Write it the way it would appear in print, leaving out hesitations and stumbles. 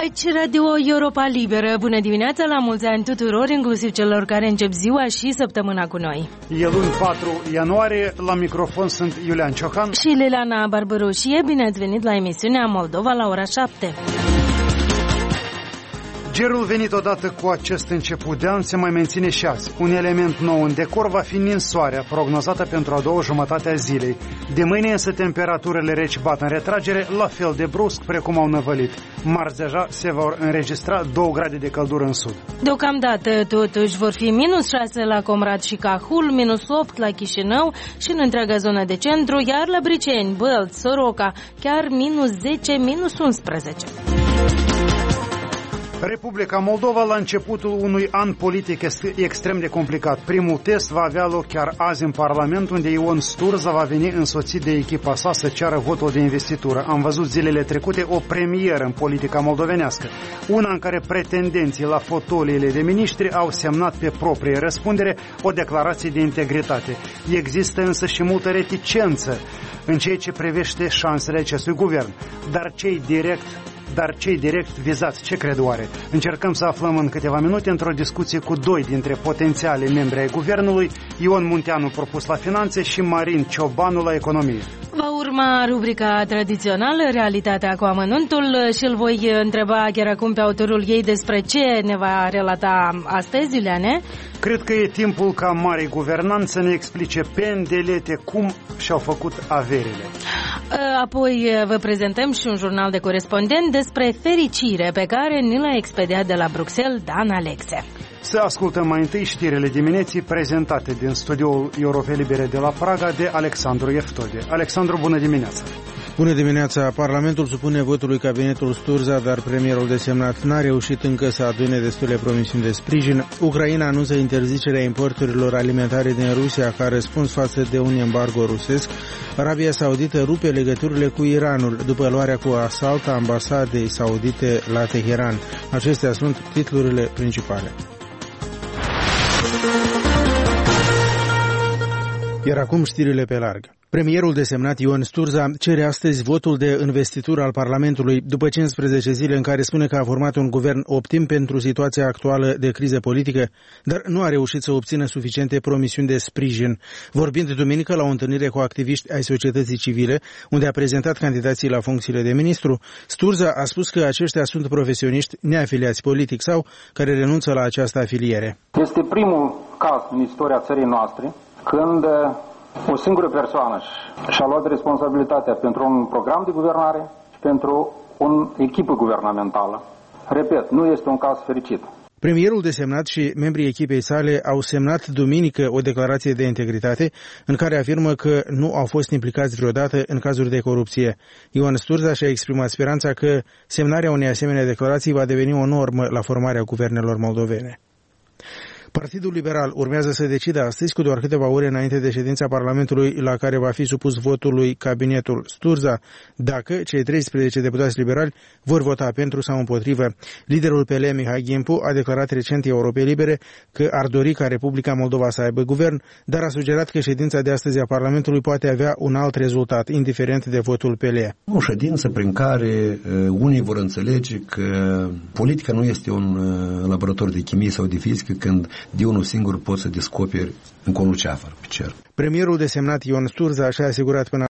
Aici Radio Europa Liberă. Bună dimineața, la mulți ani tuturor, inclusiv celor care încep ziua și săptămâna cu noi. E luni 4 ianuarie, la microfon sunt Iulian Ciocan și Liliana Barbaroșie. Bine ați venit la emisiunea Moldova la ora 7. Gerul venit odată cu acest început de an se mai menține și azi. Un element nou în decor va fi ninsoarea, prognozată pentru a doua jumătate a zilei. De mâine însă temperaturile reci bat în retragere, la fel de brusc precum au năvălit. Marți deja se vor înregistra 2 grade de căldură în sud. Deocamdată totuși vor fi -6 la Comrat și Cahul, -8 la Chișinău și în întreaga zonă de centru, iar la Briceni, Bălți, Soroca, chiar -10, -11. Republica Moldova la începutul unui an politic extrem de complicat. Primul test va avea loc chiar azi în Parlament, unde Ion Sturza va veni însoțit de echipa sa să ceară votul de investitură. Am văzut zilele trecute o premieră în politica moldovenească, una în care pretendenții la fotoliile de miniștri au semnat pe proprie răspundere o declarație de integritate. Există însă și multă reticență în ceea ce privește șansele acestui guvern, dar cei direct vizați, ce cred oare? Încercăm să aflăm în câteva minute într-o discuție cu 2 dintre potențialii membri ai guvernului, Ion Munteanu, propus la finanțe, și Marin Ciobanu la economie. Va urma rubrica tradițională, Realitatea cu amănuntul, și îl voi întreba chiar acum pe autorul ei despre ce ne va relata astăzi, Iuliane. Cred că e timpul ca marii guvernanți să ne explice pendelete cum și-au făcut averile. Apoi vă prezentăm și un jurnal de corespondent despre fericire pe care ni l-a expediat de la Bruxelles Dan Alexe. Să ascultăm mai întâi știrile dimineții prezentate din studioul Europa Libere de la Praga de Alexandru Eftode. Alexandru, bună dimineața! Bună dimineața! Parlamentul supune votului cabinetul Sturza, dar premierul desemnat n-a reușit încă să adune destule promisiuni de sprijin. Ucraina anunță interzicerea importurilor alimentare din Rusia ca răspuns față de un embargo rusesc. Arabia Saudită rupe legăturile cu Iranul după luarea cu asalt a ambasadei saudite la Teheran. Acestea sunt titlurile principale. Iar acum știrile pe larg. Premierul desemnat Ion Sturza cere astăzi votul de investitură al Parlamentului după 15 zile în care spune că a format un guvern optim pentru situația actuală de criză politică, dar nu a reușit să obțină suficiente promisiuni de sprijin. Vorbind duminică la o întâlnire cu activiști ai societății civile, unde a prezentat candidații la funcțiile de ministru, Sturza a spus că aceștia sunt profesioniști neafiliați politic sau care renunță la această afiliere. Este primul caz în istoria țării noastre când o singură persoană și-a luat responsabilitatea pentru un program de guvernare și pentru o echipă guvernamentală. Repet, nu este un caz fericit. Premierul desemnat și membrii echipei sale au semnat duminică o declarație de integritate în care afirmă că nu au fost implicați vreodată în cazuri de corupție. Ion Sturza și-a exprimat speranța că semnarea unei asemenea declarații va deveni o normă la formarea guvernelor moldovene. Partidul Liberal urmează să decidă astăzi, cu doar câteva ore înainte de ședința Parlamentului la care va fi supus votului cabinetul Sturza, dacă cei 13 deputați liberali vor vota pentru sau împotrivă. Liderul PL, Mihai Ghimpu, a declarat recent Europei Libere că ar dori ca Republica Moldova să aibă guvern, dar a sugerat că ședința de astăzi a Parlamentului poate avea un alt rezultat, indiferent de votul PL. O ședință prin care unii vor înțelege că politica nu este un laborator de chimie sau de fizică când de unul singur poți să descoperi în ceafăr pe cer. Premierul desemnat Ion Sturza și-a asigurat până